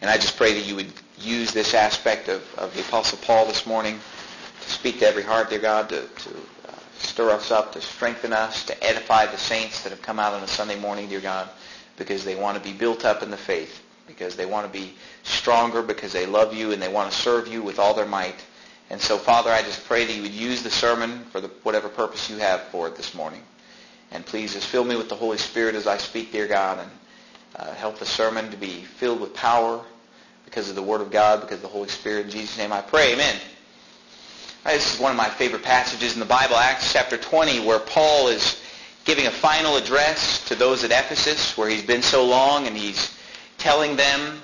And I just pray that you would use this aspect of the Apostle Paul this morning to speak to every heart, dear God, to stir us up, to strengthen us, to edify the saints that have come out on a Sunday morning, dear God, because they want to be built up in the faith, because they want to be stronger, because they love you and they want to serve you with all their might. And so, Father, I just pray that you would use the sermon for whatever purpose you have for it this morning. And please just fill me with the Holy Spirit as I speak, dear God, and help the sermon to be filled with power because of the Word of God, because of the Holy Spirit. In Jesus' name I pray. Amen. This is one of my favorite passages in the Bible, Acts chapter 20, where Paul is giving a final address to those at Ephesus, where he's been so long, and he's telling them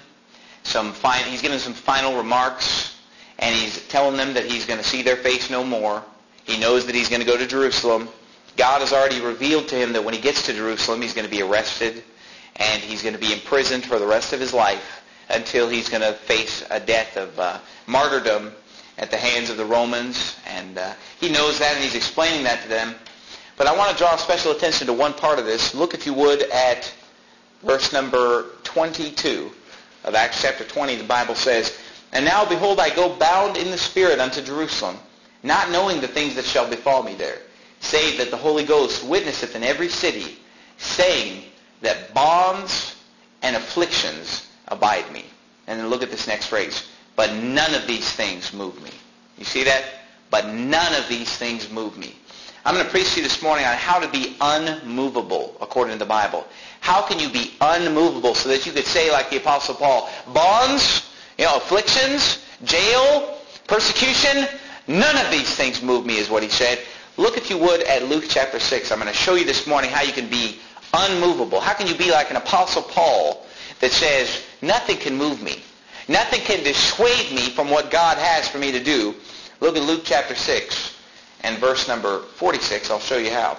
he's giving some final remarks, and he's telling them that he's going to see their face no more. He knows that he's going to go to Jerusalem. God has already revealed to him that when he gets to Jerusalem, he's going to be arrested, and he's going to be imprisoned for the rest of his life until he's going to face a death of martyrdom at the hands of the Romans. And he knows that, and he's explaining that to them. But I want to draw special attention to one part of this. Look, if you would, at verse number 22 of Acts chapter 20. The Bible says, "And now, behold, I go bound in the Spirit unto Jerusalem, not knowing the things that shall befall me there, save that the Holy Ghost witnesseth in every city, saying that bonds and afflictions abide me." And then look at this next phrase. "But none of these things move me." You see that? But none of these things move me. I'm going to preach to you this morning on how to be unmovable according to the Bible. How can you be unmovable so that you could say, like the Apostle Paul, bonds, afflictions, jail, persecution, none of these things move me, is what he said. Look, if you would, at Luke chapter 6. I'm going to show you this morning how you can be unmovable. How can you be like an Apostle Paul that says, nothing can move me. Nothing can dissuade me from what God has for me to do. Look at Luke chapter 6 and verse number 46. I'll show you how.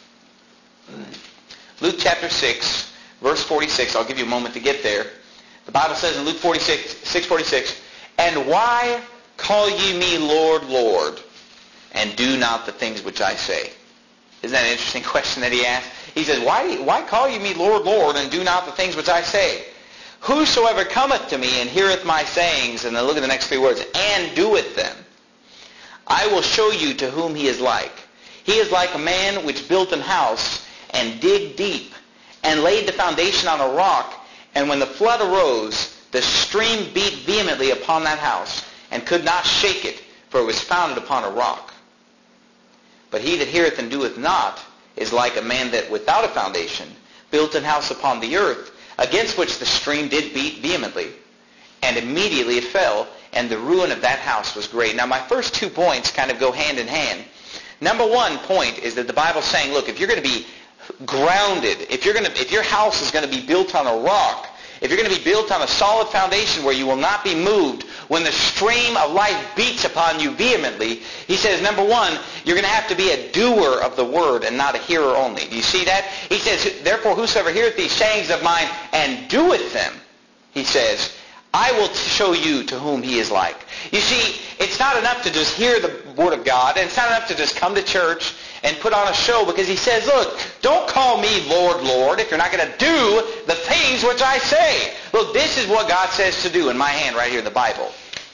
Luke chapter 6, verse 46. I'll give you a moment to get there. The Bible says in Luke 6:46, "And why call ye me Lord, Lord, and do not the things which I say?" Isn't that an interesting question that he asked? He says, why call ye me Lord, Lord, and do not the things which I say? "Whosoever cometh to me and heareth my sayings," and then look at the next three words, "and doeth them, I will show you to whom he is like. He is like a man which built an house, and digged deep, and laid the foundation on a rock. And when the flood arose, the stream beat vehemently upon that house, and could not shake it, for it was founded upon a rock. But he that heareth and doeth not is like a man that without a foundation built an house upon the earth, against which the stream did beat vehemently. And immediately it fell, and the ruin of that house was great." Now my first 2 points kind of go hand in hand. Number one point is that the Bible's saying, look, if you're going to be grounded, if your house is going to be built on a rock, if you're going to be built on a solid foundation where you will not be moved when the stream of life beats upon you vehemently, he says, number one, you're going to have to be a doer of the word and not a hearer only. Do you see that? He says, "Therefore whosoever heareth these sayings of mine and doeth them," he says, "I will show you to whom he is like." You see, it's not enough to just hear the Word of God, and it's not enough to just come to church and put on a show, because he says, look, don't call me Lord, Lord, if you're not going to do the things which I say. Look, this is what God says to do in my hand right here in the Bible.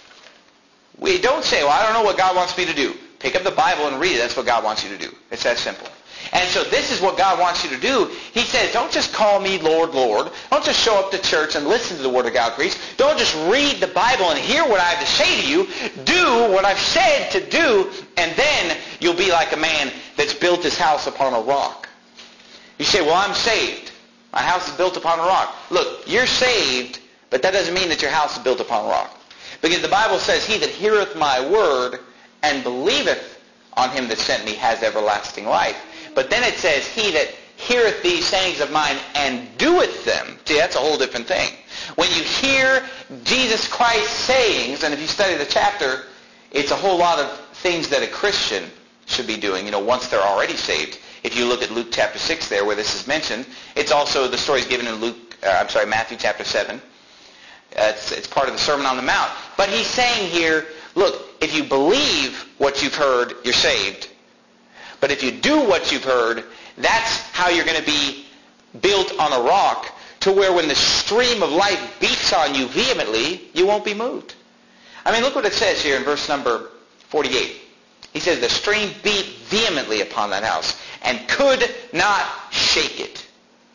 We don't say, well, I don't know what God wants me to do. Pick up the Bible and read it. That's what God wants you to do. It's that simple. And so this is what God wants you to do. He says, don't just call me Lord, Lord. Don't just show up to church and listen to the Word of God preached. Don't just read the Bible and hear what I have to say to you. Do what I've said to do, and then you'll be like a man that's built his house upon a rock. You say, well, I'm saved. My house is built upon a rock. Look, you're saved, but that doesn't mean that your house is built upon a rock. Because the Bible says, "He that heareth my word and believeth on him that sent me has everlasting life." But then it says, "He that heareth these sayings of mine and doeth them." See, that's a whole different thing. When you hear Jesus Christ's sayings, and if you study the chapter, it's a whole lot of things that a Christian should be doing, once they're already saved. If you look at Luke chapter 6 there, where this is mentioned, it's also, the story is given in Matthew chapter 7. It's part of the Sermon on the Mount. But he's saying here, look, if you believe what you've heard, you're saved. But if you do what you've heard, that's how you're going to be built on a rock, to where when the stream of life beats on you vehemently, you won't be moved. I mean, look what it says here in verse number 48. He says, the stream beat vehemently upon that house and could not shake it.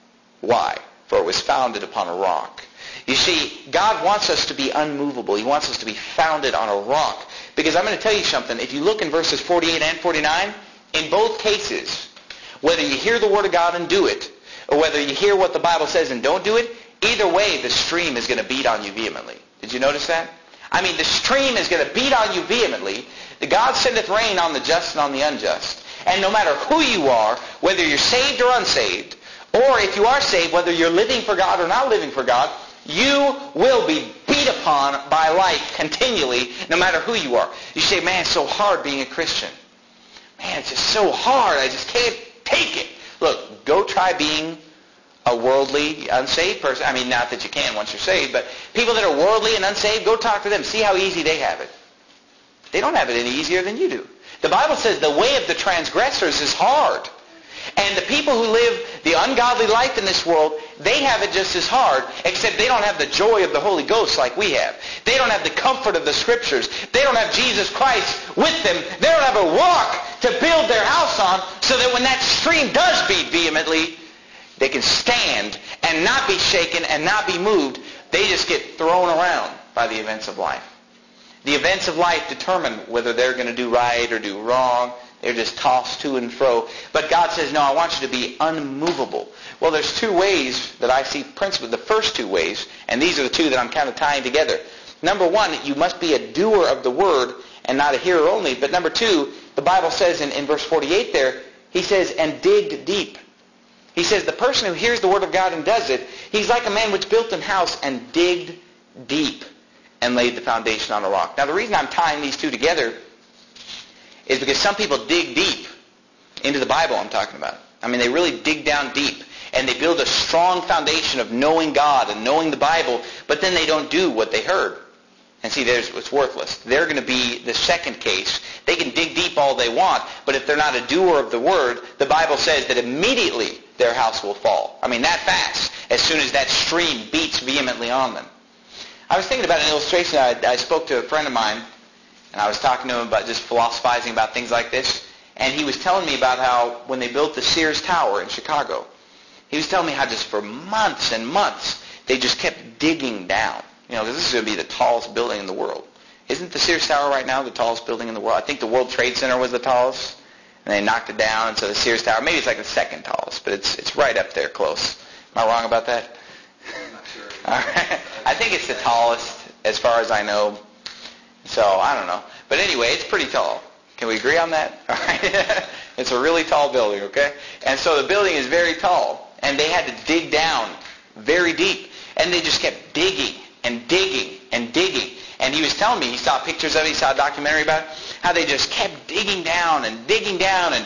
Why? For it was founded upon a rock. You see, God wants us to be unmovable. He wants us to be founded on a rock. Because I'm going to tell you something. If you look in verses 48 and 49, in both cases, whether you hear the Word of God and do it, or whether you hear what the Bible says and don't do it, either way, the stream is going to beat on you vehemently. Did you notice that? I mean, the stream is going to beat on you vehemently. The God sendeth rain on the just and on the unjust. And no matter who you are, whether you're saved or unsaved, or if you are saved, whether you're living for God or not living for God, you will be beat upon by life continually, no matter who you are. You say, man, it's so hard being a Christian. Man, it's just so hard. I just can't take it. Look, go try being a worldly, unsaved person. I mean, not that you can once you're saved, but people that are worldly and unsaved, go talk to them. See how easy they have it. They don't have it any easier than you do. The Bible says the way of the transgressors is hard. And the people who live the ungodly life in this world, they have it just as hard, except they don't have the joy of the Holy Ghost like we have. They don't have the comfort of the Scriptures. They don't have Jesus Christ with them. They don't have a rock to build their house on so that when that stream does beat vehemently, they can stand and not be shaken and not be moved. They just get thrown around by the events of life. The events of life determine whether they're going to do right or do wrong. They're just tossed to and fro. But God says, no, I want you to be unmovable. Well, there's two ways that I see principally. The first two ways, and these are the two that I'm kind of tying together. Number one, you must be a doer of the word and not a hearer only. But number two, the Bible says in verse 48 there, he says, and digged deep. He says the person who hears the word of God and does it, he's like a man which built an house and digged deep and laid the foundation on a rock. Now, the reason I'm tying these two together is because some people dig deep into the Bible I'm talking about. I mean, they really dig down deep, and they build a strong foundation of knowing God and knowing the Bible, but then they don't do what they heard. And see, it's worthless. They're going to be the second case. They can dig deep all they want, but if they're not a doer of the word, the Bible says that immediately their house will fall. I mean, that fast, as soon as that stream beats vehemently on them. I was thinking about an illustration. I spoke to a friend of mine, and I was talking to him about just philosophizing about things like this. And he was telling me about how when they built the Sears Tower in Chicago, he was telling me how just for months and months they just kept digging down. You know, because this is going to be the tallest building in the world. Isn't the Sears Tower right now the tallest building in the world? I think the World Trade Center was the tallest, and they knocked it down, and so the Sears Tower, maybe it's like the second tallest, but it's right up there close. Am I wrong about that? I'm not sure. All right. I think it's the tallest as far as I know. So, I don't know. But anyway, it's pretty tall. Can we agree on that? All right. It's a really tall building, okay? And so the building is very tall, and they had to dig down very deep, and they just kept digging and digging and digging. And he was telling me, he saw pictures of it, he saw a documentary about it, how they just kept digging down and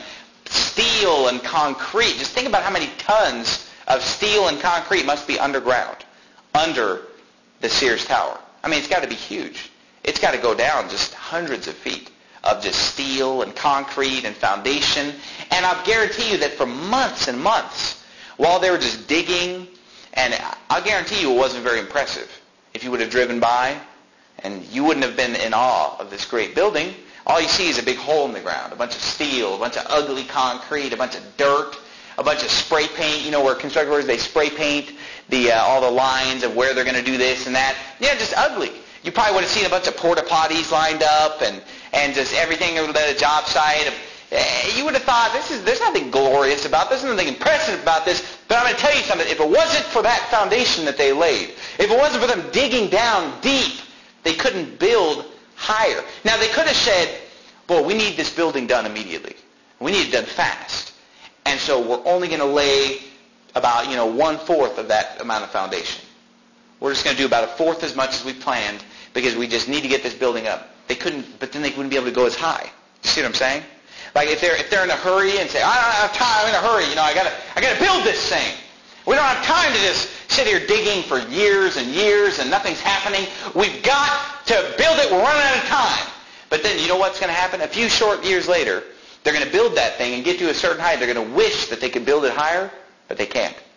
steel and concrete. Just think about how many tons of steel and concrete must be underground, under the Sears Tower. I mean, it's got to be huge. It's got to go down just hundreds of feet of just steel and concrete and foundation. And I'll guarantee you that for months and months, while they were just digging, and I'll guarantee you it wasn't very impressive. If you would have driven by, and you wouldn't have been in awe of this great building, all you see is a big hole in the ground, a bunch of steel, a bunch of ugly concrete, a bunch of dirt, a bunch of spray paint. You know where construction workers, they spray paint all the lines of where they're going to do this and that. Yeah, just ugly. You probably would have seen a bunch of porta potties lined up and just everything at a job site. You would have thought, there's nothing glorious about this, there's nothing impressive about this. But I'm going to tell you something. If it wasn't for that foundation that they laid, if it wasn't for them digging down deep, they couldn't build higher. Now, they could have said, well, we need this building done immediately. We need it done fast. And so we're only going to lay about, 1/4 of that amount of foundation. We're just going to do about 1/4 as much as we planned because we just need to get this building up. They couldn't, but then they wouldn't be able to go as high. You see what I'm saying? Like if they're in a hurry and say, I don't have time, I'm in a hurry, I gotta build this thing. We don't have time to just sit here digging for years and years and nothing's happening. We've got to build it. We're running out of time. But then you know what's going to happen? A few short years later, they're going to build that thing and get to a certain height. They're going to wish that they could build it higher, but they can't.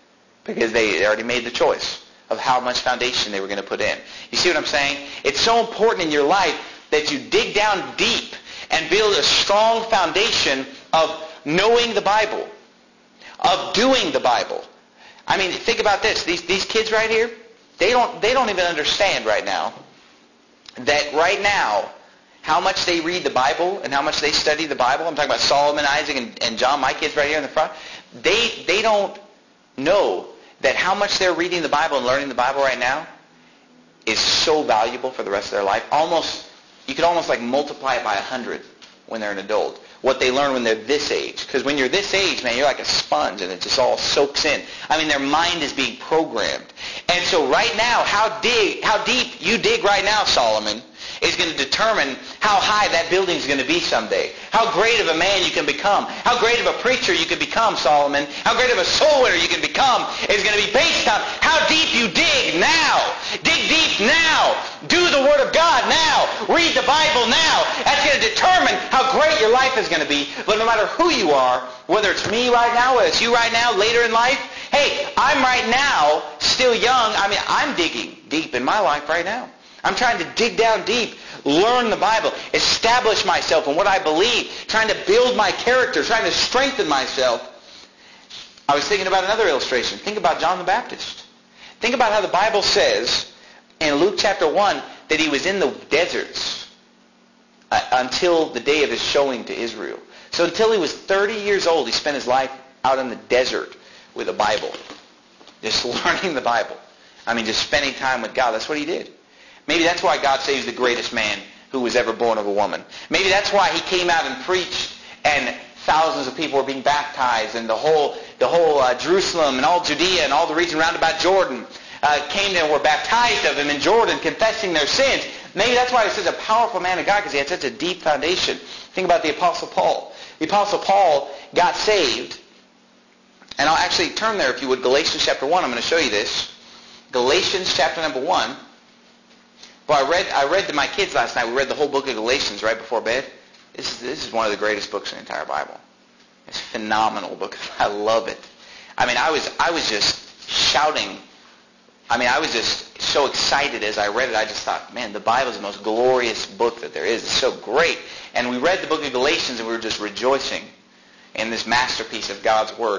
because they already made the choice of how much foundation they were going to put in. You see what I'm saying? It's so important in your life that you dig down deep and build a strong foundation of knowing the Bible, of doing the Bible. I mean, think about this. These kids right here, they don't even understand right now that right now how much they read the Bible and how much they study the Bible. I'm talking about Solomon, Isaac, and John, my kids right here in the front. They don't know that how much they're reading the Bible and learning the Bible right now is so valuable for the rest of their life. You could almost like multiply it by 100 when they're an adult. What they learn when they're this age. Because when you're this age, man, you're like a sponge and it just all soaks in. I mean, their mind is being programmed. And so right now, how deep you dig right now, Solomon, is going to determine how high that building is going to be someday. How great of a man you can become. How great of a preacher you can become, Solomon. How great of a soul winner you can become is going to be based on how deep you dig now. Dig deep now. Do the Word of God now. Read the Bible now. That's going to determine how great your life is going to be. But no matter who you are, whether it's me right now, whether it's you right now, later in life, hey, I'm right now still young. I mean, I'm digging deep in my life right now. I'm trying to dig down deep, learn the Bible, establish myself in what I believe, trying to build my character, trying to strengthen myself. I was thinking about another illustration. Think about John the Baptist. Think about how the Bible says in Luke chapter 1 that he was in the deserts until the day of his showing to Israel. So until he was 30 years old, he spent his life out in the desert with a Bible, just learning the Bible. I mean, just spending time with God. That's what he did. Maybe that's why God say he's the greatest man who was ever born of a woman. Maybe that's why he came out and preached and thousands of people were being baptized and the whole Jerusalem and all Judea and all the region round about Jordan came and were baptized of him in Jordan, confessing their sins. Maybe that's why he was such a powerful man of God, because he had such a deep foundation. Think about the Apostle Paul. The Apostle Paul got saved, and I'll actually turn there if you would, Galatians chapter 1. I'm going to show you this. Galatians chapter number 1. Well, I read to my kids last night. We read the whole book of Galatians right before bed. This is one of the greatest books in the entire Bible. It's a phenomenal book. I love it. I mean, I was just shouting. I mean, I was just so excited as I read it. I just thought, man, the Bible is the most glorious book that there is. It's so great. And we read the book of Galatians and we were just rejoicing in this masterpiece of God's Word.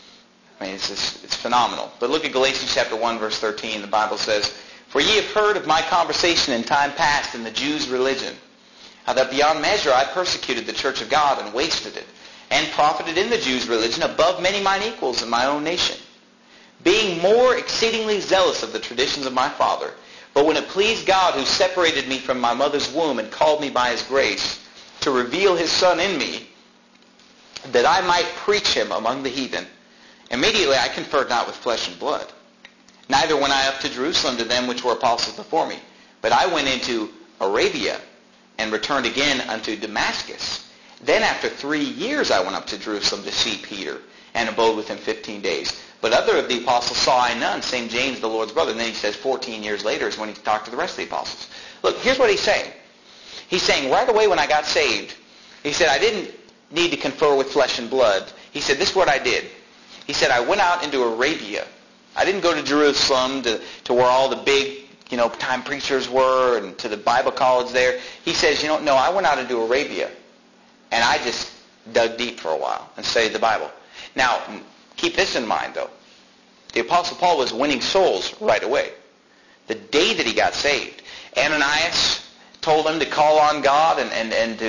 I mean, it's phenomenal. But look at Galatians chapter 1, verse 13. The Bible says, "For ye have heard of my conversation in time past in the Jews' religion, how that beyond measure I persecuted the church of God and wasted it, and profited in the Jews' religion above many mine equals in my own nation, being more exceedingly zealous of the traditions of my father. But when it pleased God, who separated me from my mother's womb and called me by his grace, to reveal his Son in me, that I might preach him among the heathen, immediately I conferred not with flesh and blood. Neither went I up to Jerusalem to them which were apostles before me, but I went into Arabia, and returned again unto Damascus. Then after 3 years I went up to Jerusalem to see Peter, and abode with him 15 days. But other of the apostles saw I none, same James the Lord's brother." And then he says 14 years later is when he talked to the rest of the apostles. Look, here's what he's saying. He's saying right away when I got saved, he said I didn't need to confer with flesh and blood. He said this is what I did. He said I went out into Arabia. I didn't go to Jerusalem to where all the big, time preachers were, and to the Bible college there. He says, no, I went out into Arabia, and I just dug deep for a while and studied the Bible. Now, keep this in mind, though. The Apostle Paul was winning souls right away. The day that he got saved, Ananias told him to call on God and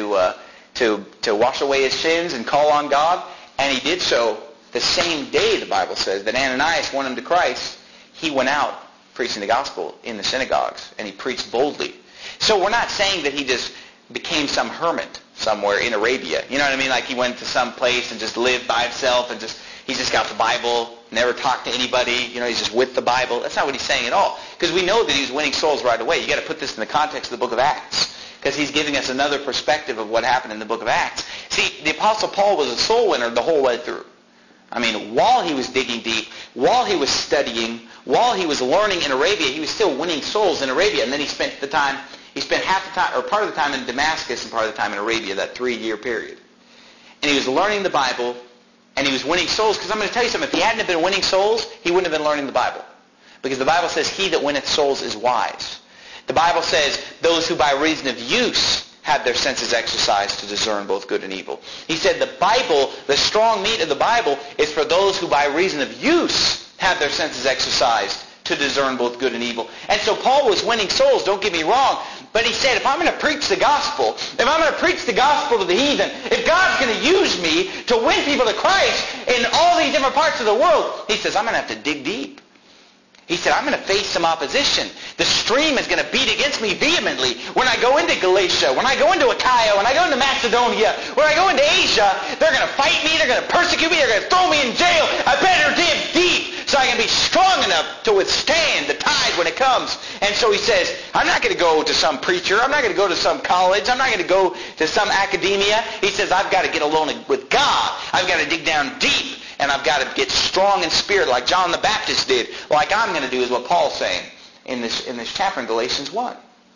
to wash away his sins and call on God, and he did so the same day, the Bible says, that Ananias won him to Christ. He went out preaching the gospel in the synagogues, and he preached boldly. So we're not saying that he just became some hermit somewhere in Arabia. You know what I mean? Like he went to some place and just lived by himself and he's just got the Bible, never talked to anybody. He's just with the Bible. That's not what he's saying at all. Because we know that he was winning souls right away. You got to put this in the context of the book of Acts, because he's giving us another perspective of what happened in the book of Acts. See, the Apostle Paul was a soul winner the whole way through. I mean, while he was digging deep, while he was studying, while he was learning in Arabia, he was still winning souls in Arabia. And then he spent half the time, or part of the time in Damascus and part of the time in Arabia, that 3-year period. And he was learning the Bible, And he was winning souls, because I'm going to tell you something. If he hadn't been winning souls, he wouldn't have been learning the Bible. Because the Bible says, he that winneth souls is wise. The Bible says, those who by reason of use have their senses exercised to discern both good and evil. He said the Bible, the strong meat of the Bible, is for those who by reason of use have their senses exercised to discern both good and evil. And so Paul was winning souls, don't get me wrong, but he said, if I'm going to preach the gospel, if I'm going to preach the gospel to the heathen, if God's going to use me to win people to Christ in all these different parts of the world, he says, I'm going to have to dig deep. He said, I'm going to face some opposition. The stream is going to beat against me vehemently. When I go into Galatia, when I go into Achaia, when I go into Macedonia, when I go into Asia, they're going to fight me, they're going to persecute me, they're going to throw me in jail. I better dig deep so I can be strong enough to withstand the tide when it comes. And so he says, I'm not going to go to some preacher. I'm not going to go to some college. I'm not going to go to some academia. He says, I've got to get alone with God. I've got to dig down deep. And I've got to get strong in spirit like John the Baptist did, like I'm going to do, is what Paul's saying in this chapter in Galatians 1.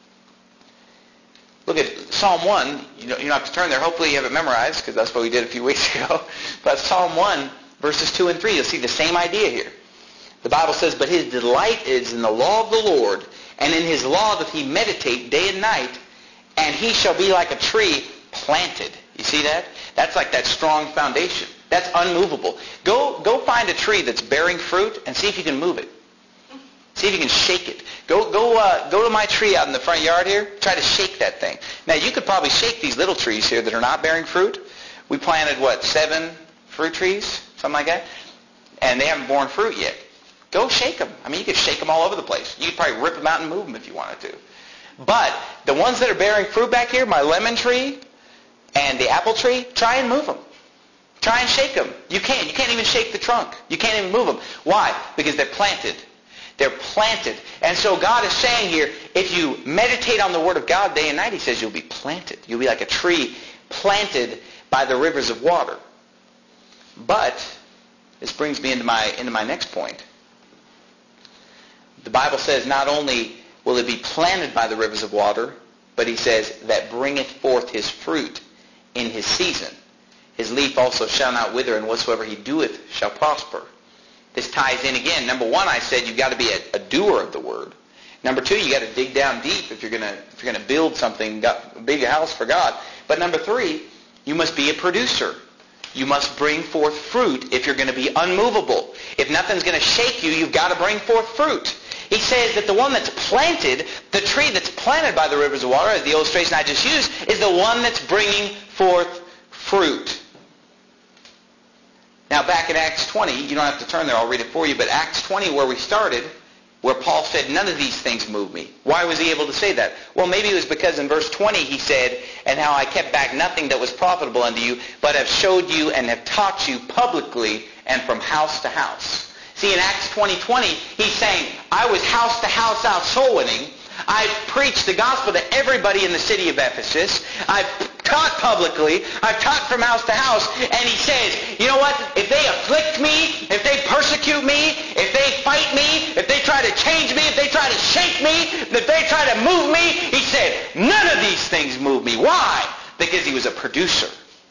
Look at Psalm 1. You don't have to turn there. Hopefully you have it memorized, because that's what we did a few weeks ago. But Psalm 1, verses 2 and 3, you'll see the same idea here. The Bible says, but his delight is in the law of the Lord, and in his law doth he meditate day and night, and he shall be like a tree planted. You see that? That's like that strong foundation. That's unmovable. Go find a tree that's bearing fruit and see if you can move it. See if you can shake it. Go to my tree out in the front yard here. Try to shake that thing. Now, you could probably shake these little trees here that are not bearing fruit. We planted, 7 fruit trees? Something like that. And they haven't borne fruit yet. Go shake them. I mean, you could shake them all over the place. You could probably rip them out and move them if you wanted to. But the ones that are bearing fruit back here, my lemon tree and the apple tree, try and move them. Try and shake them. You can't. You can't even shake the trunk. You can't even move them. Why? Because they're planted. They're planted. And so God is saying here, if you meditate on the Word of God day and night, he says you'll be planted. You'll be like a tree planted by the rivers of water. But this brings me into my next point. The Bible says not only will it be planted by the rivers of water, but he says that bringeth forth his fruit in his season. His leaf also shall not wither, and whatsoever he doeth shall prosper. This ties in again. Number one, I said you've got to be a doer of the word. Number two, you got to dig down deep if you're going to build something, a big house for God. But number three, you must be a producer. You must bring forth fruit if you're going to be unmovable. If nothing's going to shake you, you've got to bring forth fruit. He says that the one that's planted, the tree that's planted by the rivers of water, as the illustration I just used, is the one that's bringing forth fruit. Now back in Acts 20, you don't have to turn there, I'll read it for you, but Acts 20 where we started, where Paul said, none of these things move me. Why was he able to say that? Well, maybe it was because in verse 20 he said, and how I kept back nothing that was profitable unto you, but have showed you and have taught you publicly and from house to house. See, in Acts 20:20, he's saying, I was house to house out soul winning. I've preached the gospel to everybody in the city of Ephesus. I've taught publicly. I've taught from house to house. And he says, you know what? If they afflict me, if they persecute me, if they fight me, if they try to change me, if they try to shake me, if they try to move me, he said, none of these things move me. Why? Because he was a producer.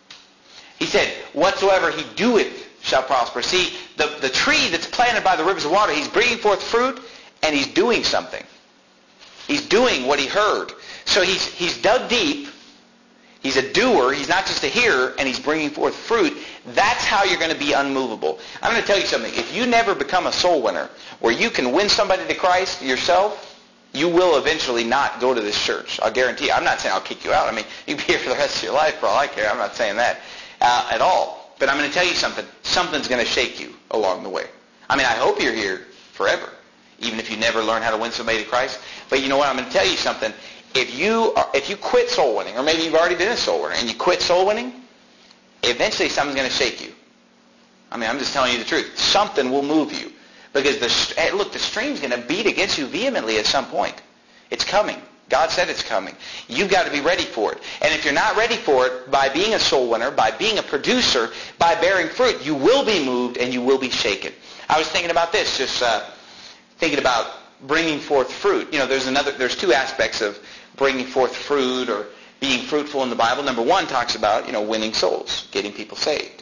He said, whatsoever he doeth shall prosper. See, the tree that's planted by the rivers of water, he's bringing forth fruit and he's doing something. He's doing what he heard. So he's dug deep. He's a doer. He's not just a hearer, and he's bringing forth fruit. That's how you're going to be unmovable. I'm going to tell you something. If you never become a soul winner, where you can win somebody to Christ yourself, you will eventually not go to this church. I'll guarantee you. I'm not saying I'll kick you out. I mean, you can be here for the rest of your life for all I care. I'm not saying that at all. But I'm going to tell you something. Something's going to shake you along the way. I mean, I hope you're here forever, even if you never learn how to win somebody to Christ. But you know what? I'm going to tell you something. If you quit soul winning, or maybe you've already been a soul winner, and you quit soul winning, eventually something's going to shake you. I mean, I'm just telling you the truth. Something will move you. Because, the stream's going to beat against you vehemently at some point. It's coming. God said it's coming. You've got to be ready for it. And if you're not ready for it, by being a soul winner, by being a producer, by bearing fruit, you will be moved and you will be shaken. I was thinking about this, just thinking about bringing forth fruit. You know, there's two aspects of bringing forth fruit or being fruitful in the Bible. Number one talks about, winning souls, getting people saved.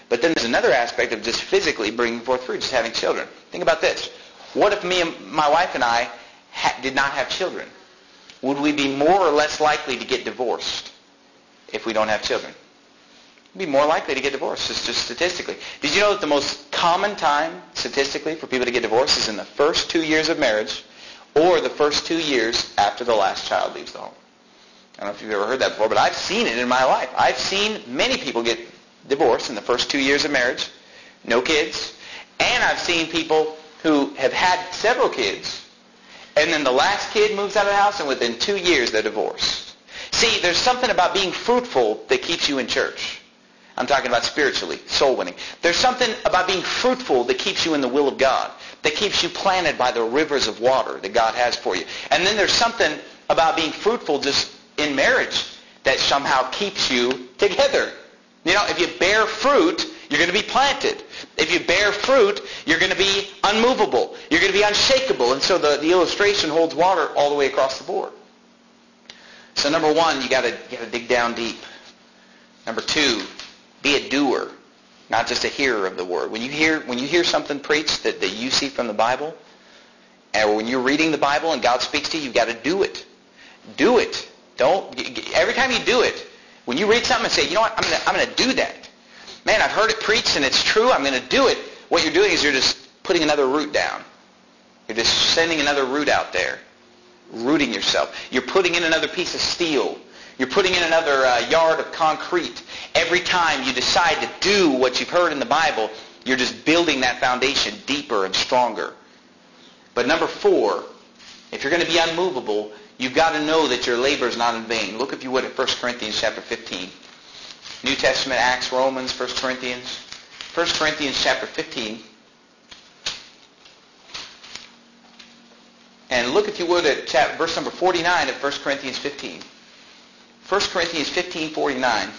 But then there's another aspect of just physically bringing forth fruit, just having children. Think about this. What if my wife and I did not have children? Would we be more or less likely to get divorced if we don't have children? We'd be more likely to get divorced, just statistically. Did you know that the most common time, statistically, for people to get divorced is in the first 2 years of marriage or the first 2 years after the last child leaves the home? I don't know if you've ever heard that before, but I've seen it in my life. I've seen many people get divorced in the first 2 years of marriage, no kids, and I've seen people who have had several kids, and then the last kid moves out of the house, and within 2 years they're divorced. See, there's something about being fruitful that keeps you in church. I'm talking about spiritually, soul winning. There's something about being fruitful that keeps you in the will of God, that keeps you planted by the rivers of water that God has for you. And then there's something about being fruitful just in marriage that somehow keeps you together. You know, if you bear fruit, you're going to be planted. If you bear fruit, you're going to be unmovable. You're going to be unshakable. And so the illustration holds water all the way across the board. So number one, you got to dig down deep. Number two, be a doer, not just a hearer of the word. When you hear something preached that you see from the Bible, or when you're reading the Bible and God speaks to you, you've got to do it. Do it. Every time you do it, when you read something and say, you know what, I'm going to do that. Man, I've heard it preached and it's true, I'm going to do it. What you're doing is you're just putting another root down. You're just sending another root out there, rooting yourself. You're putting in another piece of steel. You're putting in another yard of concrete. Every time you decide to do what you've heard in the Bible, you're just building that foundation deeper and stronger. But number four, if you're going to be unmovable, you've got to know that your labor is not in vain. Look, if you would, at 1 Corinthians chapter 15. New Testament, Acts, Romans, 1 Corinthians. 1 Corinthians chapter 15. And look, if you would, at verse number 49 of 1 Corinthians 15. 1 Corinthians 15:49.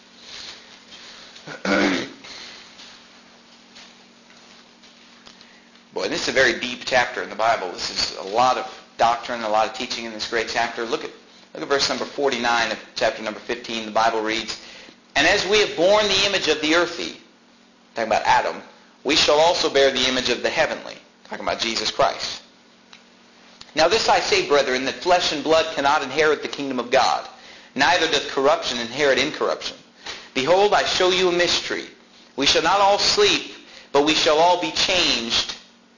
Boy, this is a very deep chapter in the Bible. This is a lot of doctrine, a lot of teaching in this great chapter. Look at verse number 49 of chapter number 15. The Bible reads, "And as we have borne the image of the earthy," talking about Adam, "we shall also bear the image of the heavenly," talking about Jesus Christ. "Now this I say, brethren, that flesh and blood cannot inherit the kingdom of God, neither doth corruption inherit incorruption. Behold, I show you a mystery. We shall not all sleep, but we shall all be changed.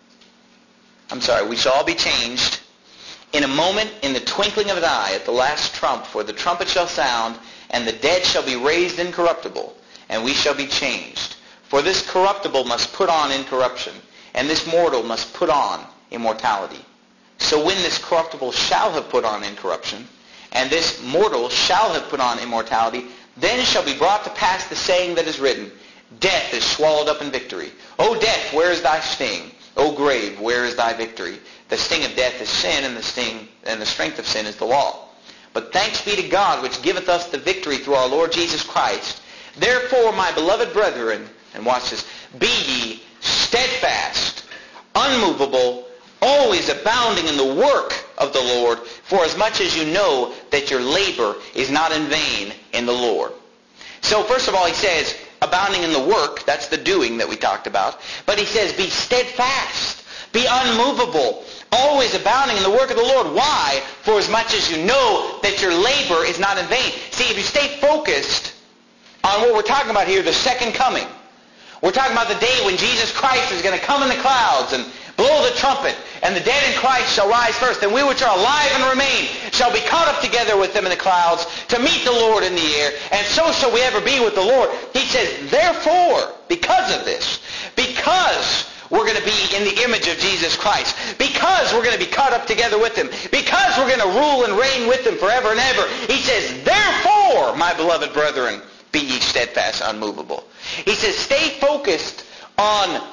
We shall all be changed in a moment, in the twinkling of an eye, at the last trump. For the trumpet shall sound, and the dead shall be raised incorruptible, and we shall be changed. For this corruptible must put on incorruption, and this mortal must put on immortality. So when this corruptible shall have put on incorruption, and this mortal shall have put on immortality, then shall be brought to pass the saying that is written, Death is swallowed up in victory. O death, where is thy sting? O grave, where is thy victory? The sting of death is sin, and the strength of sin is the law. But thanks be to God, which giveth us the victory through our Lord Jesus Christ. Therefore, my beloved brethren," and watch this, "be ye steadfast, unmovable, always abounding in the work of the Lord, for as much as you know that your labor is not in vain in the Lord." So first of all, he says, abounding in the work, that's the doing that we talked about. But he says, be steadfast, be unmovable, always abounding in the work of the Lord. Why? For as much as you know that your labor is not in vain. See, if you stay focused on what we're talking about here, the second coming, we're talking about the day when Jesus Christ is going to come in the clouds and blow the trumpet, and the dead in Christ shall rise first, and we which are alive and remain shall be caught up together with them in the clouds to meet the Lord in the air, and so shall we ever be with the Lord. He says, therefore, because of this, because we're going to be in the image of Jesus Christ, because we're going to be caught up together with him, because we're going to rule and reign with him forever and ever, he says, therefore, my beloved brethren, be ye steadfast, unmovable. He says, stay focused on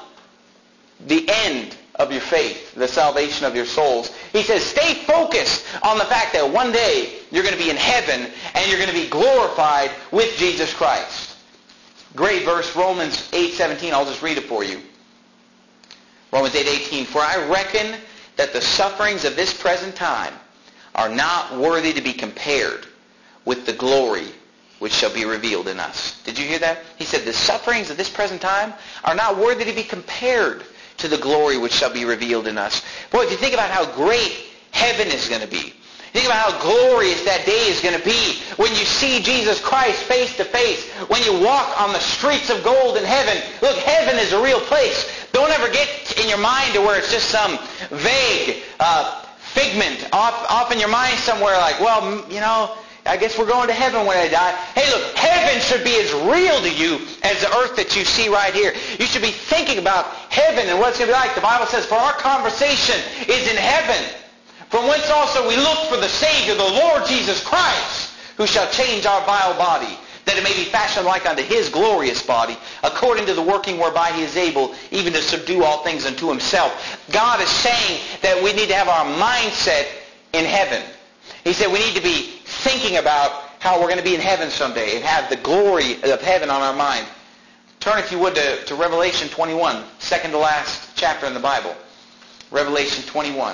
the end of your faith, the salvation of your souls. He says, stay focused on the fact that one day you're going to be in heaven and you're going to be glorified with Jesus Christ. Great verse, Romans 8:17. I'll just read it for you. Romans 8:18. For I reckon that the sufferings of this present time are not worthy to be compared with the glory which shall be revealed in us. Did you hear that? He said, the sufferings of this present time are not worthy to be compared to the glory which shall be revealed in us. Boy, if you think about how great heaven is going to be, think about how glorious that day is going to be when you see Jesus Christ face to face, when you walk on the streets of gold in heaven. Look, heaven is a real place. Don't ever get in your mind to where it's just some vague figment off in your mind somewhere like, well, you know, I guess we're going to heaven when I die. Hey, look, heaven should be as real to you as the earth that you see right here. You should be thinking about heaven and what it's going to be like. The Bible says, for our conversation is in heaven, from whence also we look for the Savior, the Lord Jesus Christ, who shall change our vile body, that it may be fashioned like unto his glorious body, according to the working whereby he is able even to subdue all things unto himself. God is saying that we need to have our mindset in heaven. He said we need to be thinking about how we're going to be in heaven someday and have the glory of heaven on our mind. Turn, if you would, to Revelation 21, second to last chapter in the Bible. Revelation 21.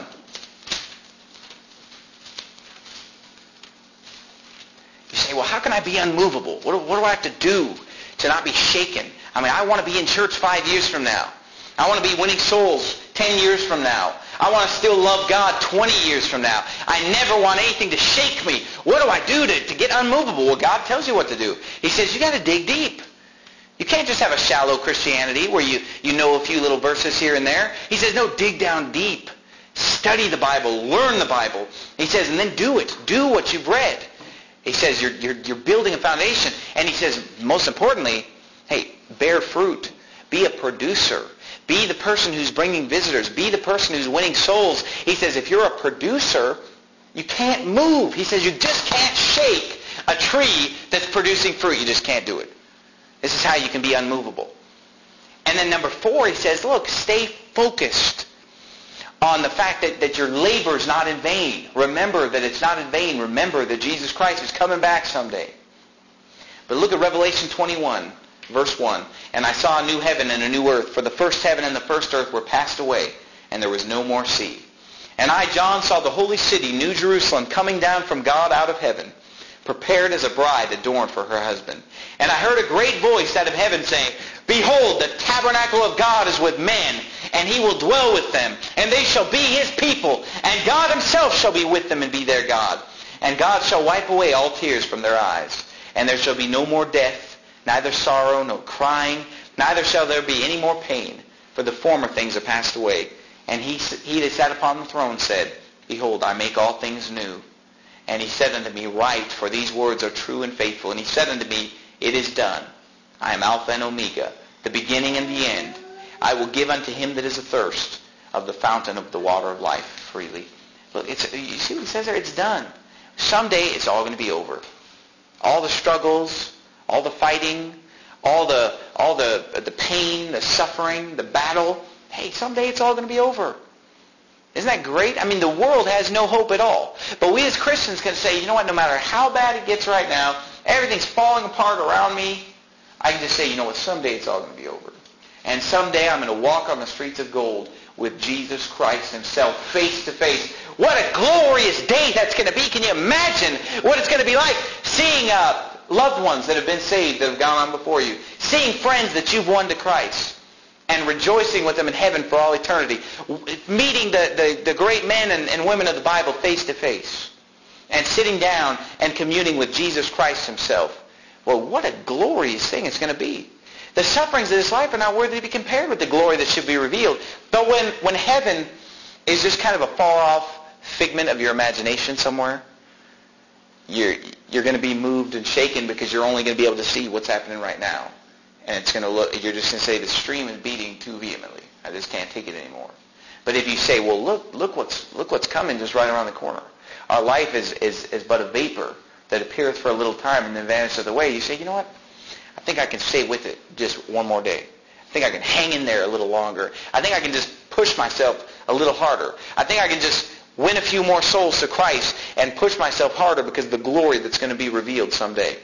You say, well, how can I be unmovable? What do I have to do to not be shaken? I mean, I want to be in church 5 years from now. I want to be winning souls 10 years from now. I want to still love God 20 years from now. I never want anything to shake me. What do I do to get unmovable? Well, God tells you what to do. He says you got to dig deep. You can't just have a shallow Christianity where you know a few little verses here and there. He says, no, dig down deep. Study the Bible. Learn the Bible. He says, and then do it. Do what you've read. He says you're building a foundation. And he says, most importantly, hey, bear fruit. Be a producer. Be the person who's bringing visitors. Be the person who's winning souls. He says if you're a producer, you can't move. He says you just can't shake a tree that's producing fruit. You just can't do it. This is how you can be unmovable. And then number 4, he says, look, stay focused on the fact that your labor is not in vain. Remember that it's not in vain. Remember that Jesus Christ is coming back someday. But look at Revelation 21. Verse 1, and I saw a new heaven and a new earth, for the first heaven and the first earth were passed away, and there was no more sea. And I, John, saw the holy city, New Jerusalem, coming down from God out of heaven, prepared as a bride adorned for her husband. And I heard a great voice out of heaven saying, behold, the tabernacle of God is with men, and he will dwell with them, and they shall be his people, and God himself shall be with them and be their God. And God shall wipe away all tears from their eyes, and there shall be no more death, neither sorrow, nor crying, neither shall there be any more pain, for the former things are passed away. And he that sat upon the throne said, behold, I make all things new. And he said unto me, write, for these words are true and faithful. And he said unto me, it is done. I am Alpha and Omega, the beginning and the end. I will give unto him that is athirst of the fountain of the water of life freely. Look, you see what he says there? It's done. Someday it's all going to be over. All the struggles, all the fighting, all the pain, the suffering, the battle. Hey, someday it's all going to be over. Isn't that great? I mean, the world has no hope at all. But we as Christians can say, you know what, no matter how bad it gets right now, everything's falling apart around me, I can just say, you know what, someday it's all going to be over. And someday I'm going to walk on the streets of gold with Jesus Christ himself, face to face. What a glorious day that's going to be. Can you imagine what it's going to be like seeing loved ones that have been saved, that have gone on before you, seeing friends that you've won to Christ, and rejoicing with them in heaven for all eternity, meeting the great men and women of the Bible face to face, and sitting down and communing with Jesus Christ himself. Well, what a glorious thing it's going to be. The sufferings of this life are not worthy to be compared with the glory that should be revealed. But when heaven is just kind of a far-off figment of your imagination somewhere, you're going to be moved and shaken because you're only going to be able to see what's happening right now. And it's going to look, you're just going to say, the stream is beating too vehemently. I just can't take it anymore. But if you say, well, look what's coming just right around the corner. Our life is but a vapor that appeareth for a little time and then vanisheth away. You say, you know what? I think I can stay with it just one more day. I think I can hang in there a little longer. I think I can just push myself a little harder. I think I can just win a few more souls to Christ and push myself harder because of the glory that's going to be revealed someday.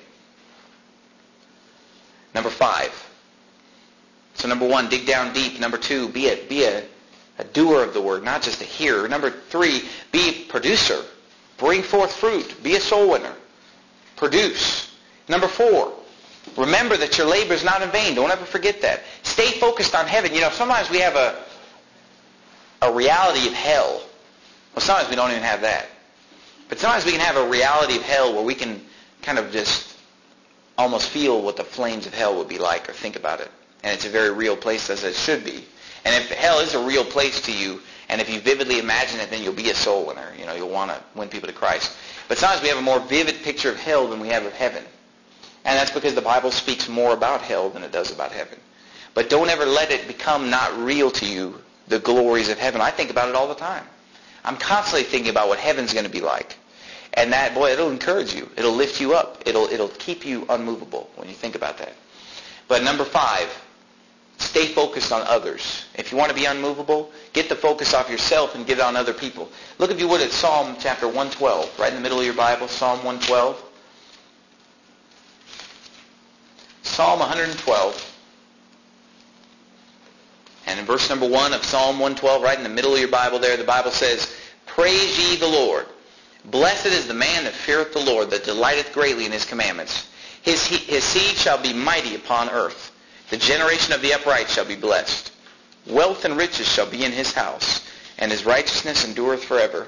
Number 5. So number 1, dig down deep. Number 2, be a doer of the word, not just a hearer. Number 3, be a producer. Bring forth fruit. Be a soul winner. Produce. Number 4, remember that your labor is not in vain. Don't ever forget that. Stay focused on heaven. Sometimes we have a reality of hell. Well, sometimes we don't even have that. But sometimes we can have a reality of hell where we can kind of just almost feel what the flames of hell would be like or think about it. And it's a very real place as it should be. And if hell is a real place to you, and if you vividly imagine it, then you'll be a soul winner. You'll want to win people to Christ. But sometimes we have a more vivid picture of hell than we have of heaven. And that's because the Bible speaks more about hell than it does about heaven. But don't ever let it become not real to you, the glories of heaven. I think about it all the time. I'm constantly thinking about what heaven's going to be like. And that, boy, it'll encourage you. It'll lift you up. It'll keep you unmovable when you think about that. But number 5, stay focused on others. If you want to be unmovable, get the focus off yourself and get it on other people. Look, if you would, at Psalm chapter 112, right in the middle of your Bible, Psalm 112. Psalm 112. And in verse number 1 of Psalm 112, right in the middle of your Bible there, the Bible says, "Praise ye the Lord. Blessed is the man that feareth the Lord, that delighteth greatly in his commandments. His seed shall be mighty upon earth. The generation of the upright shall be blessed. Wealth and riches shall be in his house, and his righteousness endureth forever.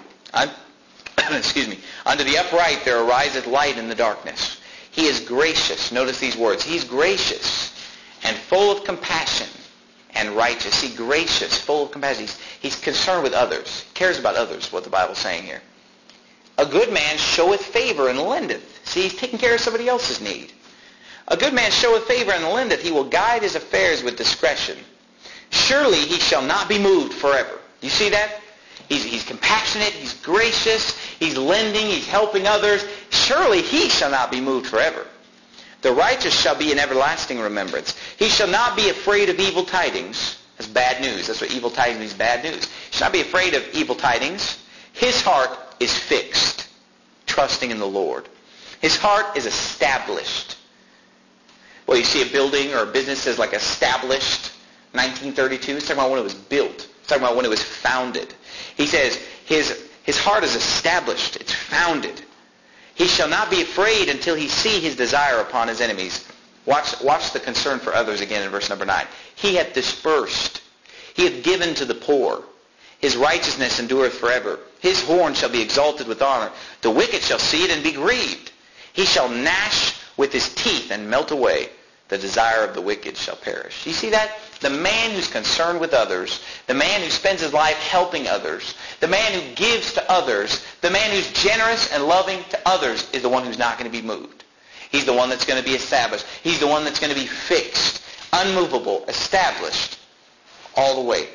Excuse me. Unto the upright there ariseth light in the darkness. He is gracious." Notice these words. He's gracious and full of compassion and righteous. He's gracious, full of compassion. He's concerned with others. He cares about others, what the Bible's saying here. "A good man showeth favor and lendeth." See, he's taking care of somebody else's need. "A good man showeth favor and lendeth. He will guide his affairs with discretion. Surely he shall not be moved forever." You see that? He's compassionate. He's gracious. He's lending. He's helping others. Surely he shall not be moved forever. "The righteous shall be in everlasting remembrance. He shall not be afraid of evil tidings." That's bad news. That's what evil tidings means, bad news. He shall not be afraid of evil tidings. "His heart is fixed, trusting in the Lord." His heart is established. Well, you see a building or a business says like established 1932. It's talking about when it was built. It's talking about when it was founded. He says his heart is established. It's founded. "He shall not be afraid until he see his desire upon his enemies." Watch the concern for others again in verse number 9. "He hath dispersed. He hath given to the poor. His righteousness endureth forever. His horn shall be exalted with honor. The wicked shall see it and be grieved. He shall gnash with his teeth and melt away. The desire of the wicked shall perish." You see that? The man who's concerned with others, the man who spends his life helping others, the man who gives to others, the man who's generous and loving to others is the one who's not going to be moved. He's the one that's going to be established. He's the one that's going to be fixed, unmovable, established all the way.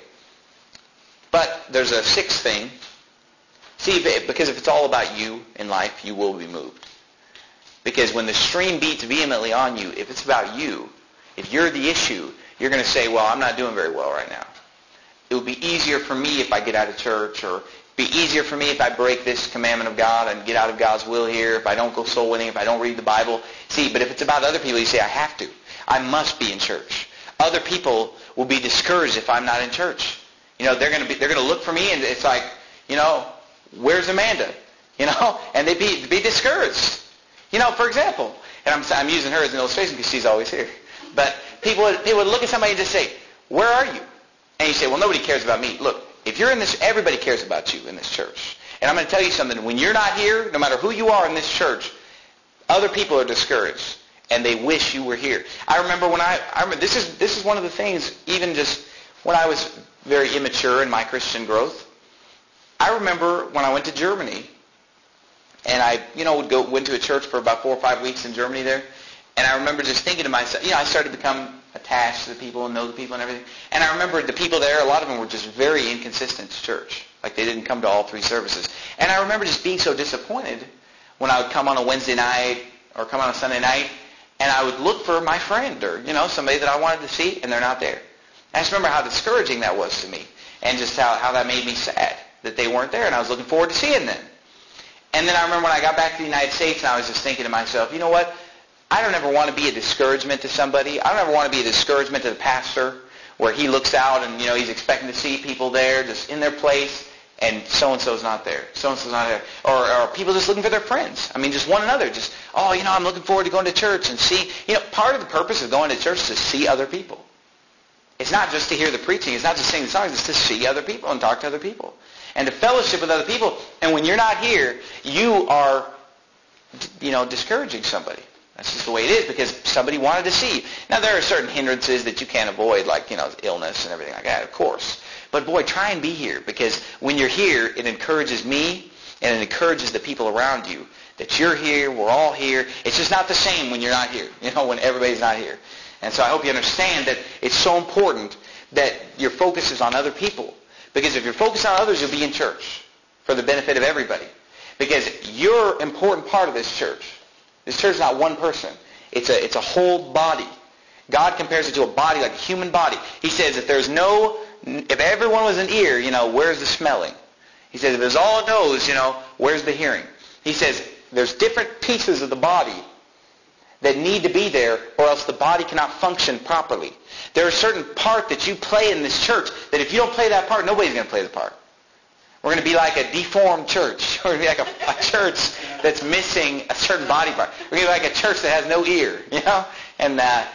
But there's a 6th thing. See, because if it's all about you in life, you will be moved. Because when the stream beats vehemently on you, if it's about you, if you're the issue, you're going to say, "Well, I'm not doing very well right now. It would be easier for me if I get out of church," or "be easier for me if I break this commandment of God and get out of God's will here, if I don't go soul winning, if I don't read the Bible." See, but if it's about other people, you say, "I have to. I must be in church." Other people will be discouraged if I'm not in church. They're going to look for me, and it's like, "Where's Amanda?" And they'd be discouraged. For example, and I'm using her as an illustration because she's always here. But people would look at somebody and just say, "Where are you?" And you say, "Well, nobody cares about me." Look, if you're in this, everybody cares about you in this church. And I'm going to tell you something. When you're not here, no matter who you are in this church, other people are discouraged, and they wish you were here. I remember when I remember this is one of the things, even just when I was very immature in my Christian growth. I remember when I went to Germany, and I went to a church for about 4 or 5 weeks in Germany there. And I remember just thinking to myself, I started to become attached to the people and know the people and everything. And I remember the people there, a lot of them were just very inconsistent to church. Like they didn't come to all 3 services. And I remember just being so disappointed when I would come on a Wednesday night or come on a Sunday night, and I would look for my friend or, somebody that I wanted to see, and they're not there. I just remember how discouraging that was to me, and just how that made me sad that they weren't there, and I was looking forward to seeing them. And then I remember when I got back to the United States, and I was just thinking to myself, you know what? I don't ever want to be a discouragement to somebody. I don't ever want to be a discouragement to the pastor where he looks out and, he's expecting to see people there just in their place, and so-and-so's not there. So-and-so's not there. Or people just looking for their friends. I mean, just one another. Just, I'm looking forward to going to church and see. Part of the purpose of going to church is to see other people. It's not just to hear the preaching. It's not just sing the songs. It's to see other people and talk to other people. And to fellowship with other people. And when you're not here, you are, discouraging somebody. That's just the way it is, because somebody wanted to see you. Now, there are certain hindrances that you can't avoid, like, illness and everything like that, of course. But, boy, try and be here, because when you're here, it encourages me and it encourages the people around you that you're here, we're all here. It's just not the same when you're not here, when everybody's not here. And so I hope you understand that it's so important that your focus is on other people. Because if you're focused on others, you'll be in church for the benefit of everybody. Because you're an important part of this church. This church is not one person. It's a whole body. God compares it to a body, like a human body. He says if everyone was an ear, where's the smelling? He says if there's all a nose, where's the hearing? He says there's different pieces of the body that need to be there, or else the body cannot function properly. There's a certain part that you play in this church that if you don't play that part, nobody's going to play the part. We're going to be like a deformed church. We're going to be like a church that's missing a certain body part. We're going to be like a church that has no ear, And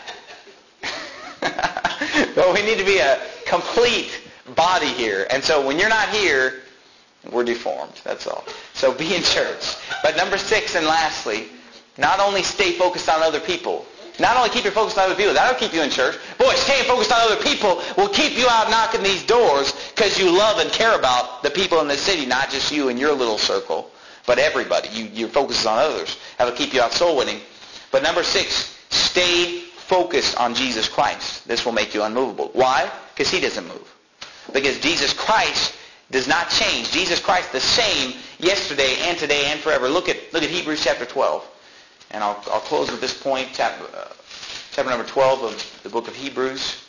but we need to be a complete body here. And so when you're not here, we're deformed. That's all. So be in church. But number 6, and lastly, not only stay focused on other people, not only keep your focus on other people, that'll keep you in church. Boy, staying focused on other people will keep you out knocking these doors because you love and care about the people in the city, not just you and your little circle, but everybody. Your focus is on others. That'll keep you out soul winning. But number 6, stay focused on Jesus Christ. This will make you unmovable. Why? Because he doesn't move. Because Jesus Christ does not change. Jesus Christ the same yesterday and today and forever. Look at Hebrews chapter 12. And I'll close with this point, chapter number 12 of the book of Hebrews.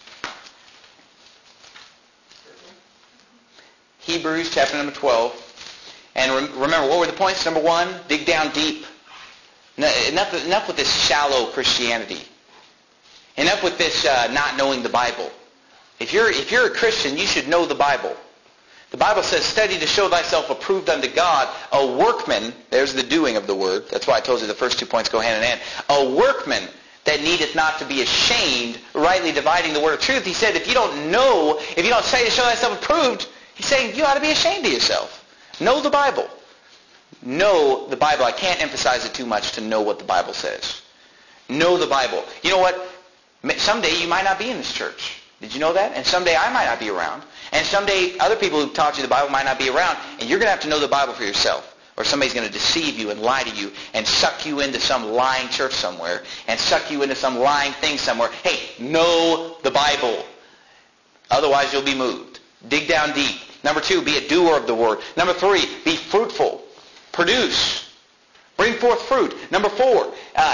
Hebrews chapter number 12. And remember, what were the points? Number 1, dig down deep. Enough with this shallow Christianity. Enough with this not knowing the Bible. If you're a Christian, you should know the Bible. The Bible says, study to show thyself approved unto God, a workman, there's the doing of the word. That's why I told you the first 2 points go hand in hand. A workman that needeth not to be ashamed, rightly dividing the word of truth. He said, if you don't study to show thyself approved, he's saying you ought to be ashamed of yourself. Know the Bible. Know the Bible. I can't emphasize it too much to know what the Bible says. Know the Bible. You know what? Someday you might not be in this church. Did you know that? And someday I might not be around. And someday other people who taught you the Bible might not be around. And you're going to have to know the Bible for yourself. Or somebody's going to deceive you and lie to you and suck you into some lying church somewhere and suck you into some lying thing somewhere. Hey, know the Bible. Otherwise you'll be moved. Dig down deep. Number 2, be a doer of the word. Number 3, be fruitful. Produce. Bring forth fruit. Number 4,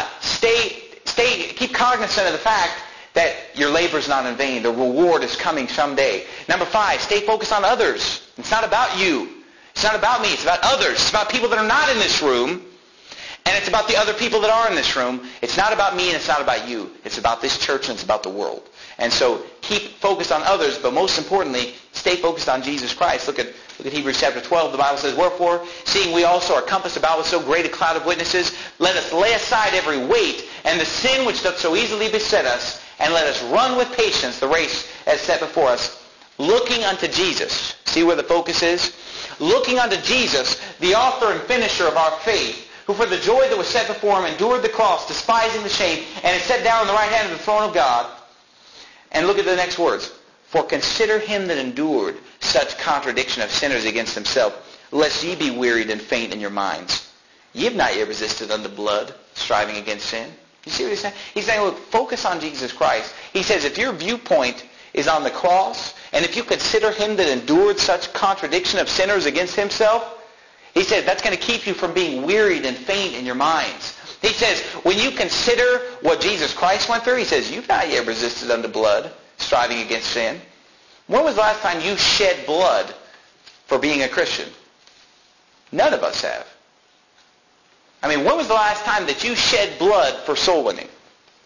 keep cognizant of the fact that your labor is not in vain. The reward is coming someday. Number 5, stay focused on others. It's not about you. It's not about me. It's about others. It's about people that are not in this room. And it's about the other people that are in this room. It's not about me and it's not about you. It's about this church and it's about the world. And so keep focused on others, but most importantly, stay focused on Jesus Christ. Look at Hebrews chapter 12. The Bible says, wherefore, seeing we also are compassed about with so great a cloud of witnesses, let us lay aside every weight and the sin which doth so easily beset us, and let us run with patience the race as set before us, looking unto Jesus. See where the focus is? Looking unto Jesus, the author and finisher of our faith, who for the joy that was set before him endured the cross, despising the shame, and is set down on the right hand of the throne of God. And look at the next words. For consider him that endured such contradiction of sinners against himself, lest ye be wearied and faint in your minds. Ye have not yet resisted unto blood, striving against sin. You see what he's saying? He's saying, look, focus on Jesus Christ. He says, if your viewpoint is on the cross, and if you consider him that endured such contradiction of sinners against himself, he says that's going to keep you from being wearied and faint in your minds. He says, when you consider what Jesus Christ went through, he says, you've not yet resisted unto blood, striving against sin. When was the last time you shed blood for being a Christian? None of us have. I mean, when was the last time that you shed blood for soul winning?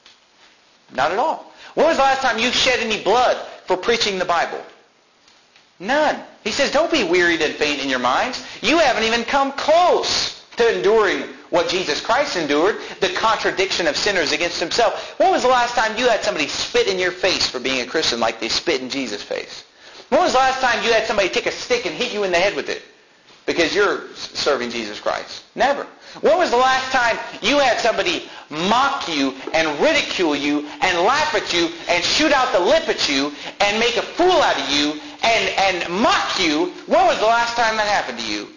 Not at all. When was the last time you shed any blood for preaching the Bible? None. He says, don't be wearied and faint in your minds. You haven't even come close to enduring what Jesus Christ endured, the contradiction of sinners against himself. When was the last time you had somebody spit in your face for being a Christian like they spit in Jesus' face? When was the last time you had somebody take a stick and hit you in the head with it because you're serving Jesus Christ? Never. When was the last time you had somebody mock you and ridicule you and laugh at you and shoot out the lip at you and make a fool out of you and mock you? When was the last time that happened to you?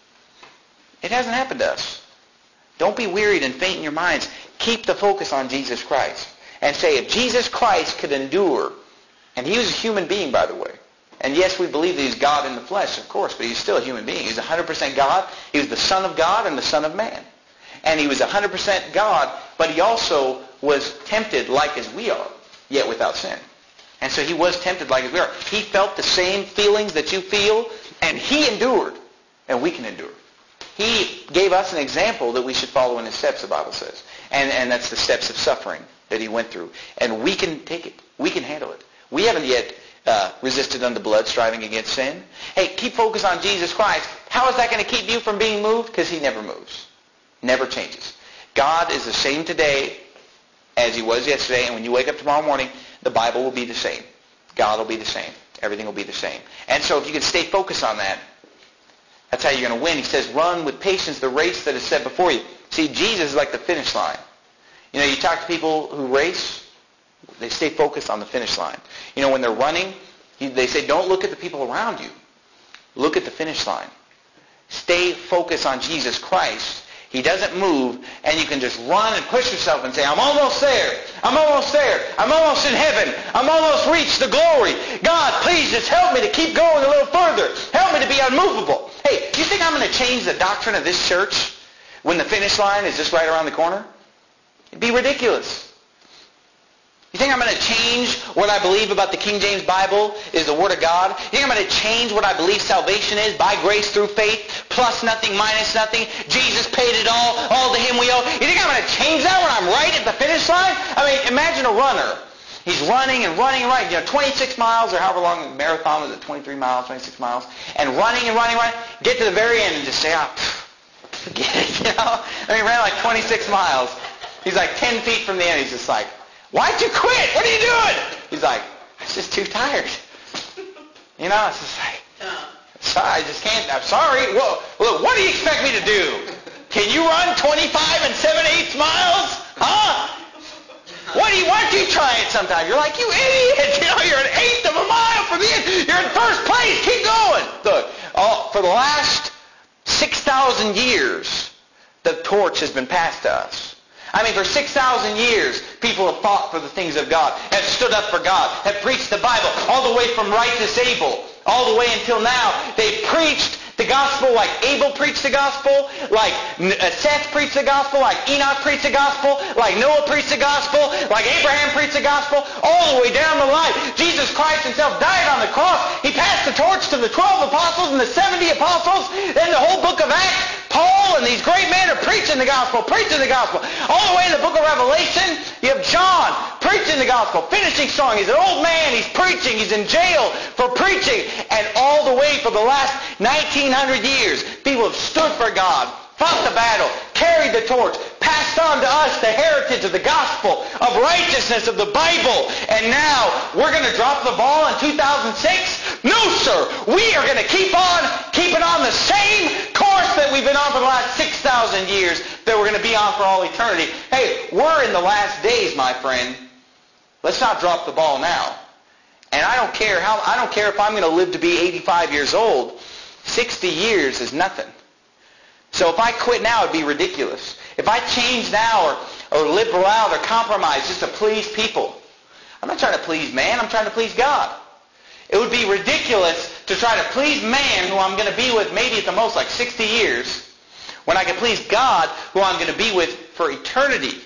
It hasn't happened to us. Don't be wearied and faint in your minds. Keep the focus on Jesus Christ. And say, if Jesus Christ could endure, and he was a human being, by the way. And yes, we believe that he's God in the flesh, of course, but he's still a human being. He's 100% God. He was the Son of God and the Son of Man. And he was 100% God, but he also was tempted like as we are, yet without sin. And so he was tempted like as we are. He felt the same feelings that you feel, and he endured, and we can endure. He gave us an example that we should follow in his steps, the Bible says. And that's the steps of suffering that he went through. And we can take it. We can handle it. We haven't yet resisted unto blood, striving against sin. Hey, keep focus on Jesus Christ. How is that going to keep you from being moved? Because he never moves. Never changes. God is the same today as he was yesterday. And when you wake up tomorrow morning, the Bible will be the same. God will be the same. Everything will be the same. And so if you can stay focused on that, that's how you're going to win. He says, run with patience the race that is set before you. See, Jesus is like the finish line. You know, you talk to people who race, they stay focused on the finish line. You know, when they're running, they say, don't look at the people around you. Look at the finish line. Stay focused on Jesus Christ. He doesn't move, and you can just run and push yourself and say, I'm almost there. I'm almost there. I'm almost in heaven. I'm almost reached the glory. God, please just help me to keep going a little further. Help me to be unmovable. Hey, do you think I'm going to change the doctrine of this church when the finish line is just right around the corner? It'd be ridiculous. You think I'm going to change what I believe about the King James Bible is the Word of God? You think I'm going to change what I believe salvation is, by grace through faith, plus nothing, minus nothing? Jesus paid it all to him we owe. You think I'm going to change that when I'm right at the finish line? I mean, imagine a runner. He's running and running and running, 26 miles or however long the marathon was, 23 miles, 26 miles, and running and running, get to the very end and just say, forget it, I mean, he ran like 26 miles. He's like 10 feet from the end. He's just like, why'd you quit? What are you doing? He's like, I'm just too tired. It's just like, sorry, I just can't. I'm sorry. Well, look, what do you expect me to do? Can you run 25 and 7/8 miles? Huh? Why don't you try it sometime? You're like, you idiot. You're an eighth of a mile from the end. You're in first place. Keep going. Look, for the last 6,000 years, the torch has been passed to us. I mean, for 6,000 years, people have fought for the things of God, have stood up for God, have preached the Bible, all the way from righteous Abel, all the way until now. They've preached the gospel like Abel preached the gospel, like Seth preached the gospel, like Enoch preached the gospel, like Noah preached the gospel, like Abraham preached the gospel, all the way down the line. Jesus Christ himself died on the cross. He passed the torch to the 12 apostles and the 70 apostles. Then the whole book of Acts, Paul and these great men are preaching the gospel. All the way in the book of Revelation, you have John preaching the gospel, finishing strong. He's an old man. He's preaching. He's in jail for preaching. And all the way for the last 1900 years, people have stood for God, fought the battle, carried the torch, passed on to us the heritage of the gospel, of righteousness, of the Bible. And now we're going to drop the ball in 2006? No, sir. We are going to keep on keeping on the same course that we've been on for the last 6,000 years, that we're going to be on for all eternity. Hey, we're in the last days, my friend. Let's not drop the ball now. And I don't care if I'm going to live to be 85 years old. 60 years is nothing. So if I quit now, it'd be ridiculous. If I change now or liberal out or compromise just to please people, I'm not trying to please man, I'm trying to please God. It would be ridiculous to try to please man, who I'm going to be with maybe at the most like 60 years, when I can please God, who I'm going to be with for eternity.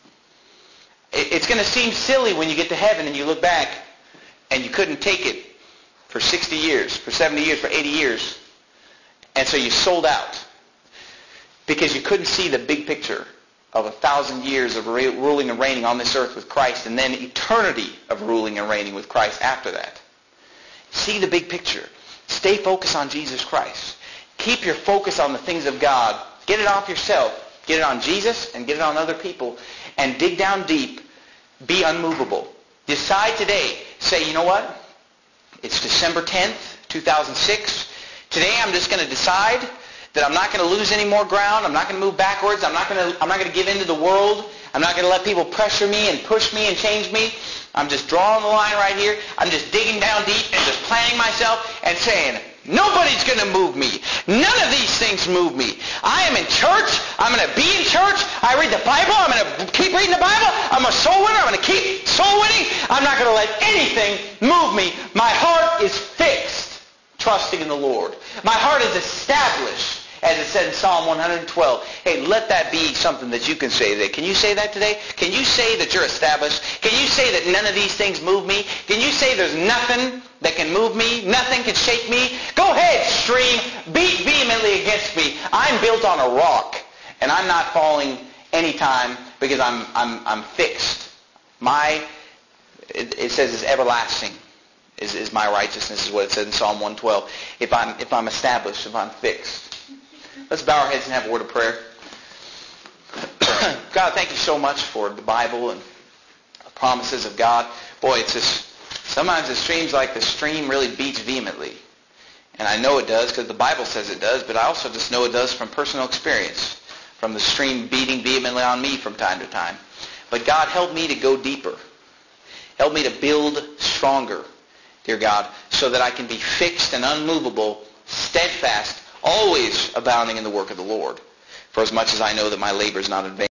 It's going to seem silly when you get to heaven and you look back and you couldn't take it for 60 years, for 70 years, for 80 years. And so you sold out because you couldn't see the big picture of 1,000 years of ruling and reigning on this earth with Christ, and then eternity of ruling and reigning with Christ after that. See the big picture. Stay focused on Jesus Christ. Keep your focus on the things of God. Get it off yourself. Get it on Jesus and get it on other people. And dig down deep. Be unmovable. Decide today. Say, you know what? It's December 10th, 2006. Today I'm just going to decide that I'm not going to lose any more ground. I'm not going to move backwards. I'm not going to give in to the world. I'm not going to let people pressure me and push me and change me. I'm just drawing the line right here. I'm just digging down deep and just planting myself and saying, nobody's going to move me. None of these things move me. I am in church. I'm going to be in church. I read the Bible. I'm going to keep reading the Bible. I'm a soul winner. I'm going to keep soul winning. I'm not going to let anything move me. My heart is fixed, trusting in the Lord. My heart is established, as it said in Psalm 112. Hey, let that be something that you can say today. Can you say that today? Can you say that you're established? Can you say that none of these things move me? Can you say there's nothing that can move me? Nothing can shake me? Go ahead, stream. Beat vehemently against me. I'm built on a rock, and I'm not falling anytime because I'm fixed. It says it's everlasting. Is my righteousness, is what it says in Psalm 112. If I'm established, if I'm fixed. Let's bow our heads and have a word of prayer. God, thank you so much for the Bible and the promises of God. Boy, it's just, sometimes it seems like the stream really beats vehemently. And I know it does because the Bible says it does, but I also just know it does from personal experience, from the stream beating vehemently on me from time to time. But God, help me to go deeper. Help me to build stronger, dear God, so that I can be fixed and unmovable, steadfast, always abounding in the work of the Lord. For as much as I know that my labor is not in vain.